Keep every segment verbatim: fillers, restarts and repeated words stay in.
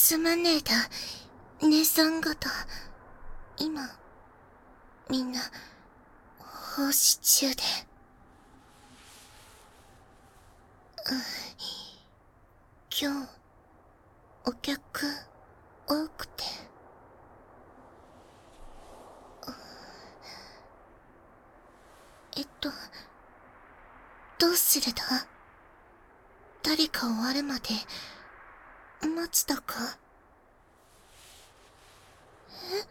すまねえだ、姉さん方。今、みんな、奉仕中で。うん、今日、お客、多くて。えっと、どうするだ？誰か終わるまで、待つだか？え？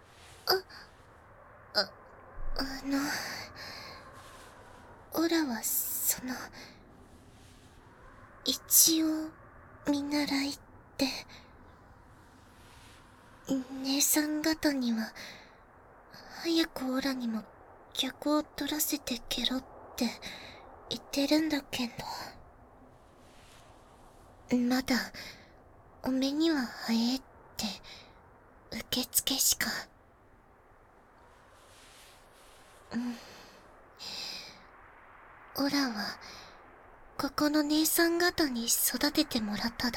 あ、あ、あの、オラは、その、一応、見習いって、姉さん方には、早くオラにも客を取らせてけろって言ってるんだけど、まだ、お目には早えって、受付しか。うん。オラは、ここの姉さん方に育ててもらっただ。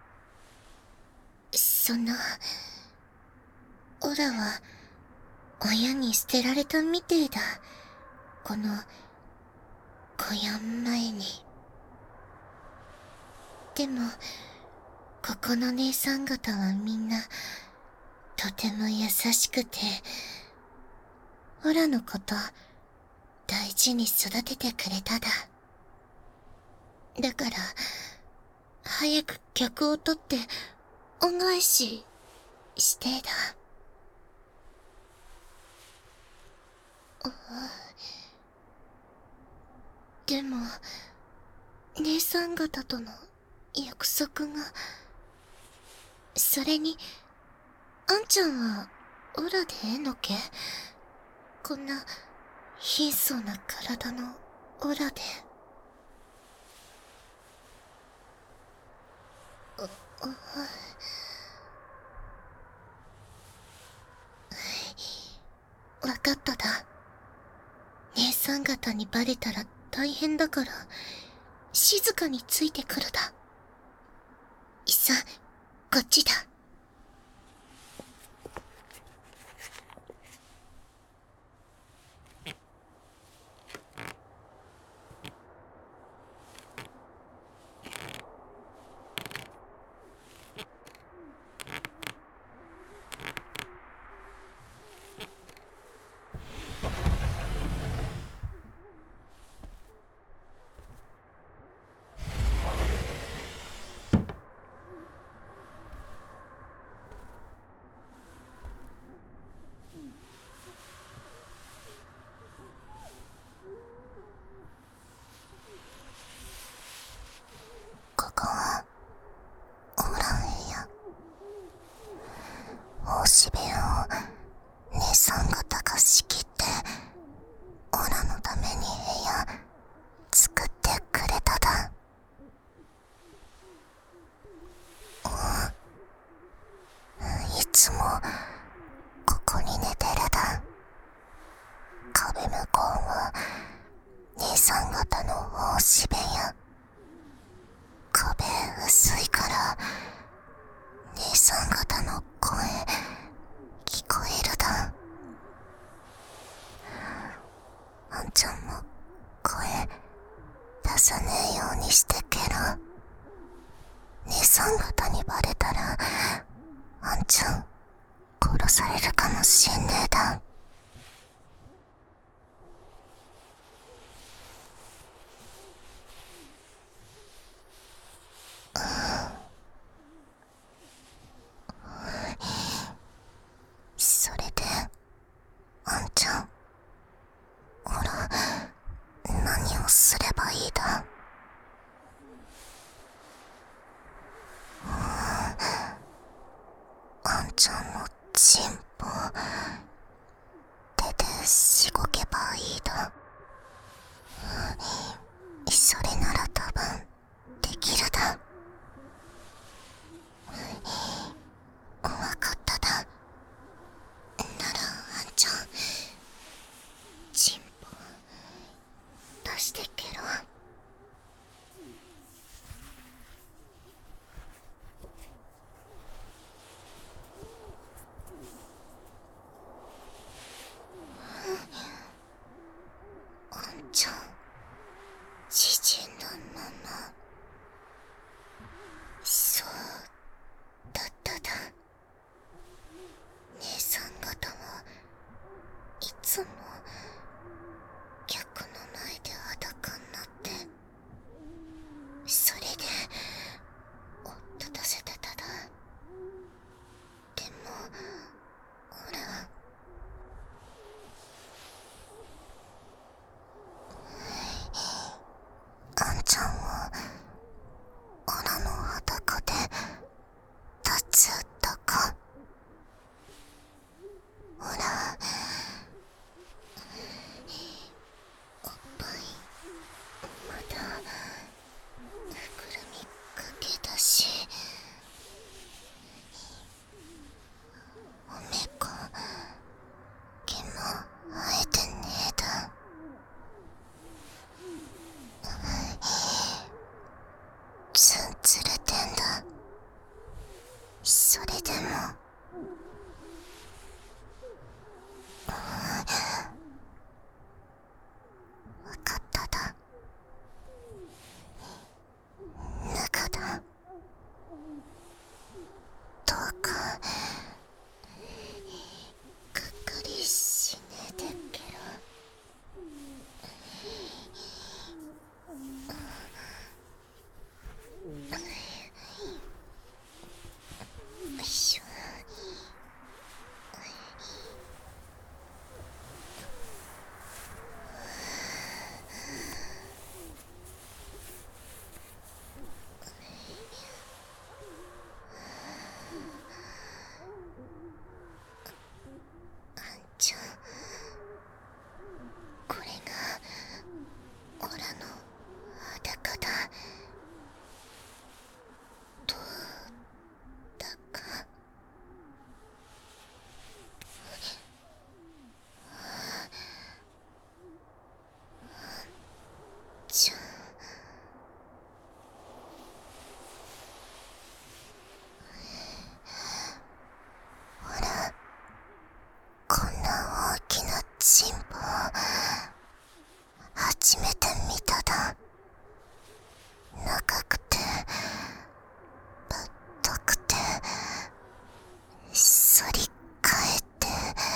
その、オラは、親に捨てられたみてえだ。この、小屋前に。でも、ここの姉さん方はみんな、とても優しくて、オラのこと、大事に育ててくれただ。だから、早く客を取って、恩返し、してえだ。でも、姉さん方との約束が、それに、あんちゃんは、オラでええのけ？こんな、貧相な体のオラで。あ、あ、わかっただ。姉さん方にバレたら大変だから、静かについてくるだ。いっさ、こっちだ。ここは、オーラン部屋。奉仕部屋を、姉さん方が仕切って、オラのために部屋、作ってくれただ。いつも、ここに寝てるだ。壁向こうは、姉さん方の奉仕部屋。壁薄いから、姉さん方の声、聞こえるだ。あんちゃんも、声、出さねえようにしてけろ。姉さん方にバレたら、あんちゃん、殺されるかもしんねえだ。それで、あんちゃん、ほら、何をすればいいだ？あんちゃんのチンポ、手でしごけばいいだ。それなら多分、できるだ。わかっただ。ならあんちゃん、チンポ、出してけろ。 れでもわかっただ。ぬかだ。どうかがっかりしねえでっけろ。よいしょ。あんちゃん、これがオラの裸だ。どうだか。じゃあほら、こんな大きなチンポ初めて見ただ。長くてぶっとくて反り返って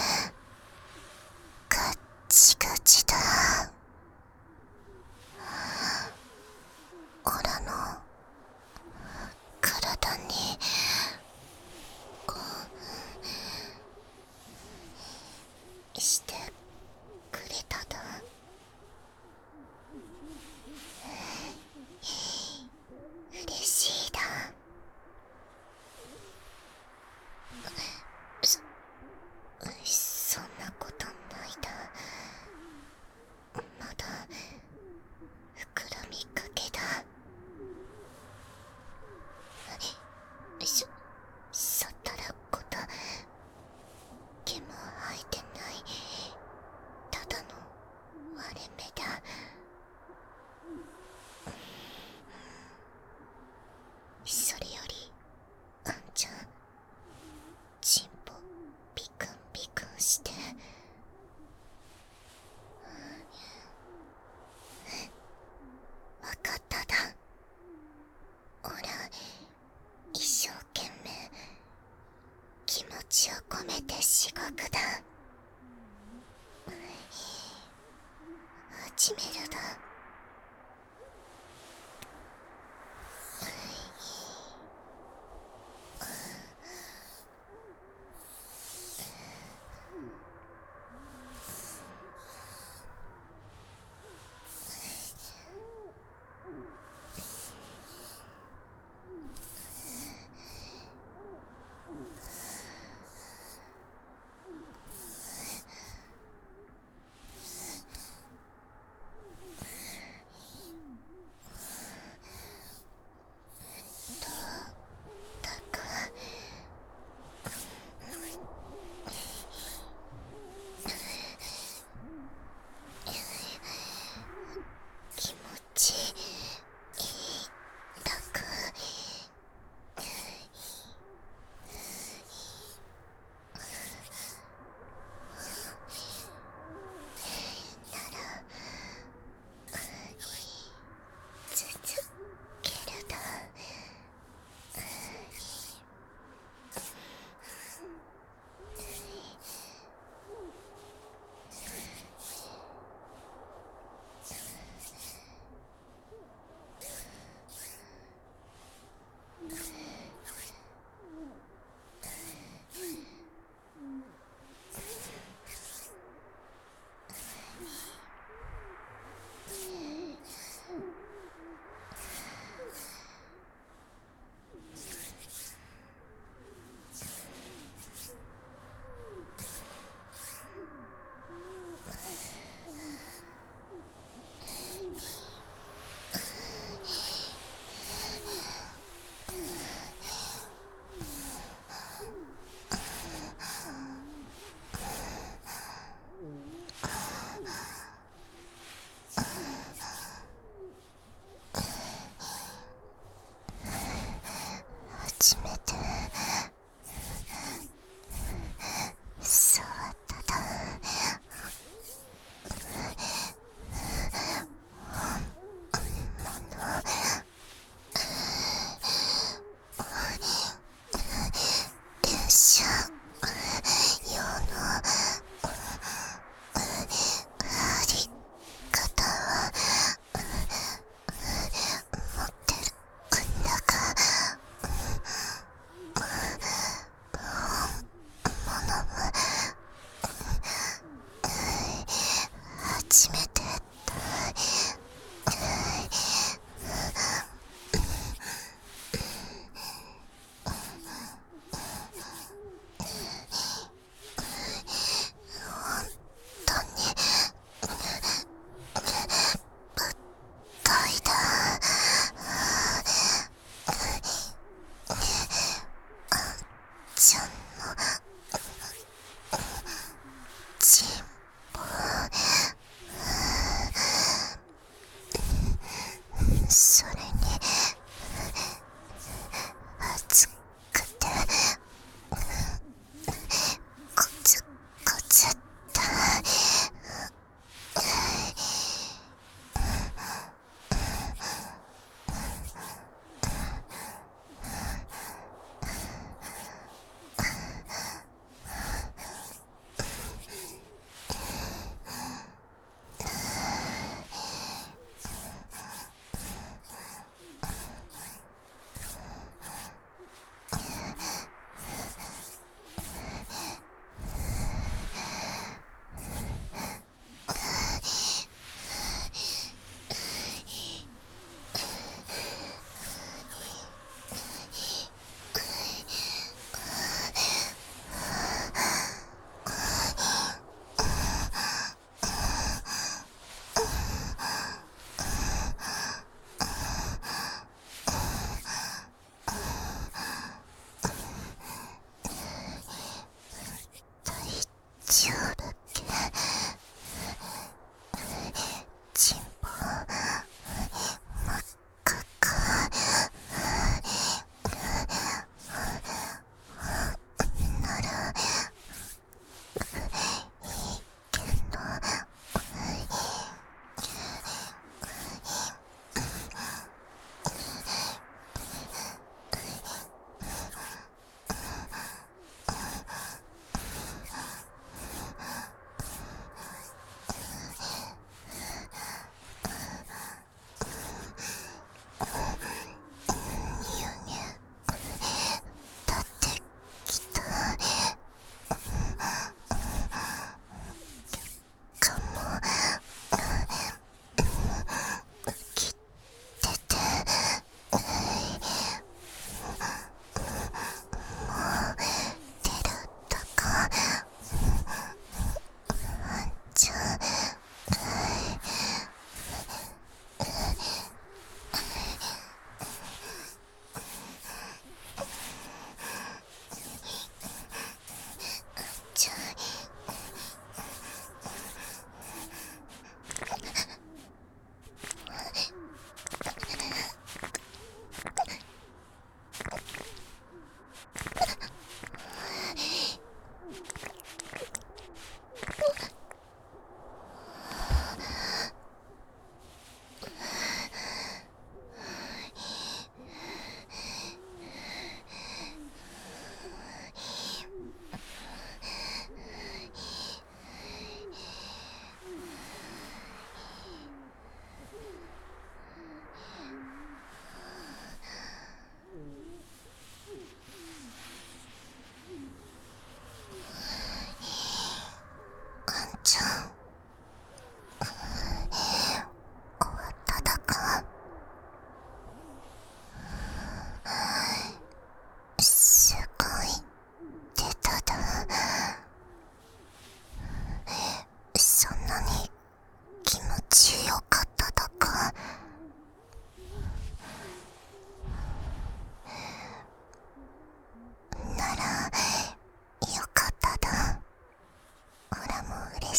ガッチガチだ。オラの体にこうしてくれただ。嬉しいだ。そそんなことないだ。まだ膨らみかけだ。しそったらこと毛も生えてない、ただの割れ目だ。それよりあんちゃん、チンポビクンビクンしてわかっただ。おら一生懸命気持ちを込めてしごくだ。始めるだ。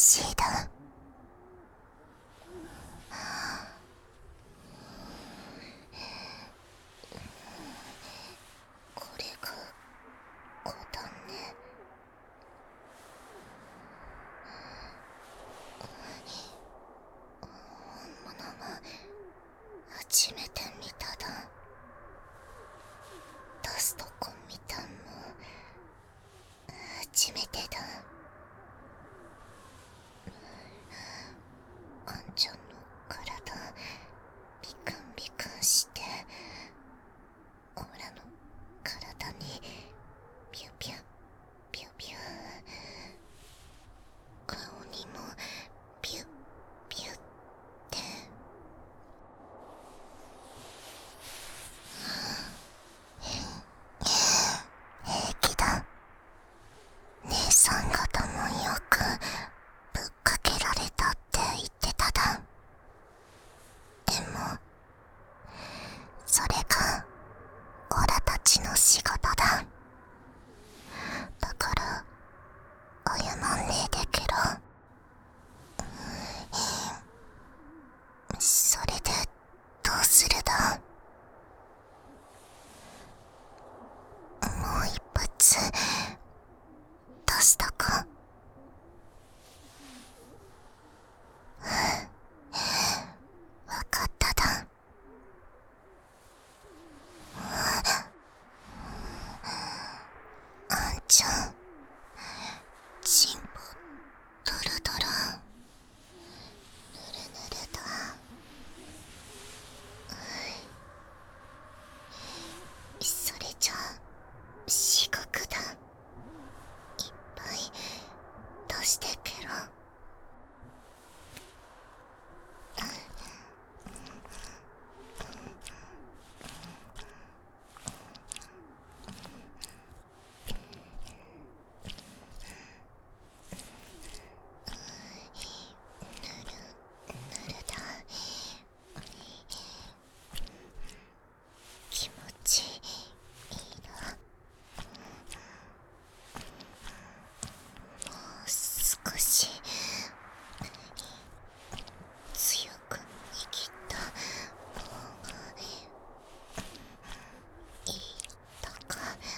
しいだ。これが五段ね。本物は初めて見ただ。ダストコン見たんも初めてだ。あんちゃんの体ビクンビクンしてオラの体にピュピュピュピュ、顔にもピュピュって。平気だ。姉さん方もよくぶっかけられたって言ってただ。でもそれがオラたちの仕事だ。だから謝んねえでけろ。それでどうするだ。もう一発出したか。わかっただ。あんちゃん、チンポドロドロ、ぬるぬるだ。それじゃ至極だ。いっぱい出してけろ。ぬるだ。気持ちいいな。もう少し強く握った方がいいとか。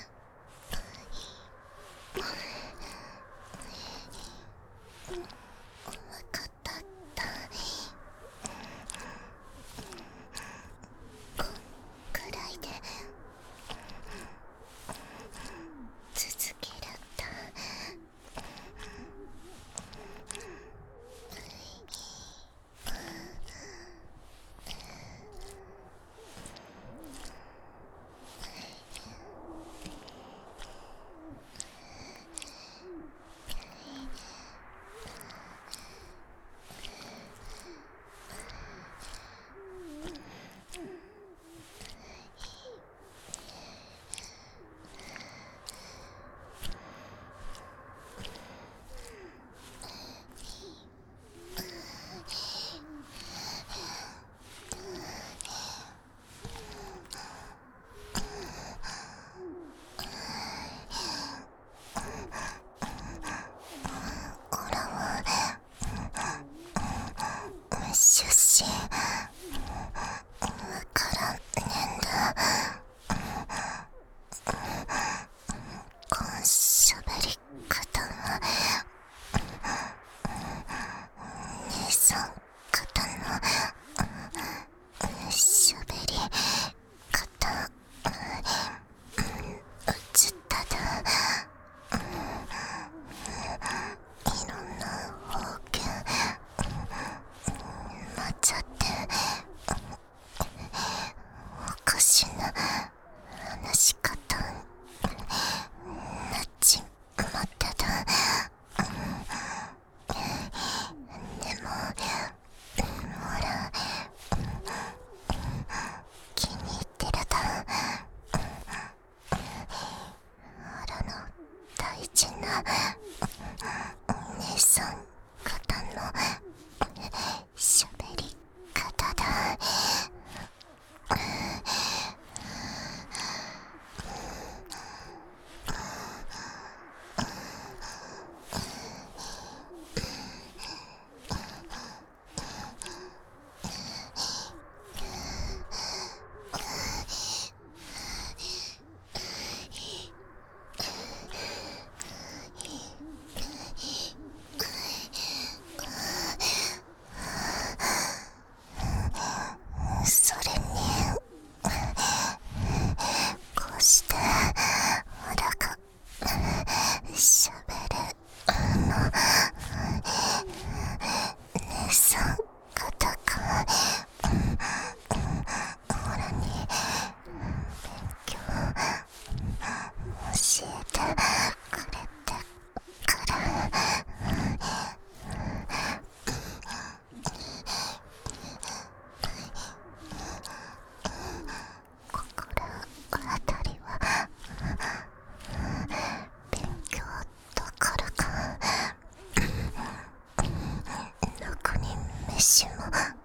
わかっただ。こんくらいで続けるんだ。オラは出身わからんねんだ。こんしゃべり方は姉さん方のしゃべり方うつっただ。いろんな方言混ざっておかしな話し方なっちまっただ。でもほら気に入ってるだ。オラの大事な姉さん方のしゃべり方だ。 喋るの姉さん方がオラに勉強教えてくれてから心当たりは勉強どころかろくに飯もあ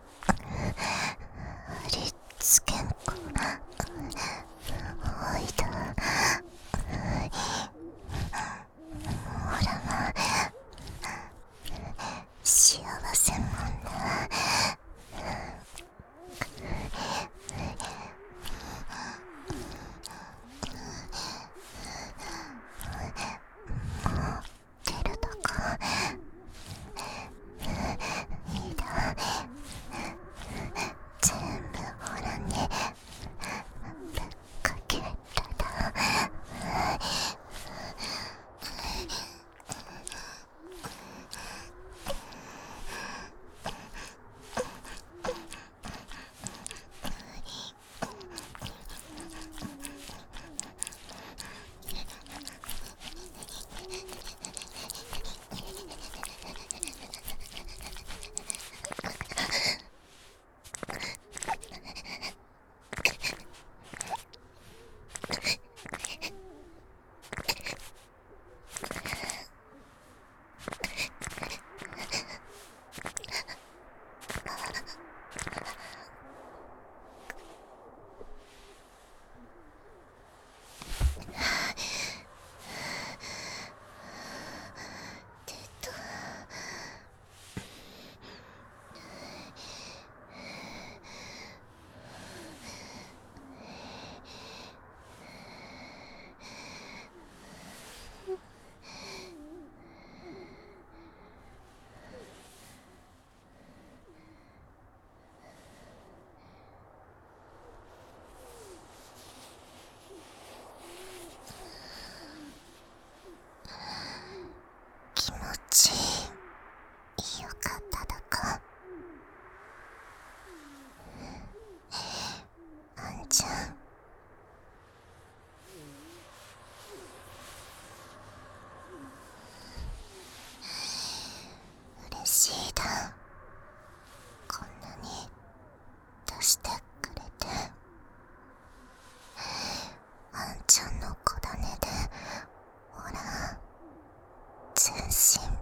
りつけんこおいだオラは幸せもんだ。出るとこいいだ全部オラにぶっかけただ。気持ちいいよかっただか。あんちゃん嬉しいだこんなに出してくれて。あんちゃんの子種でほら全身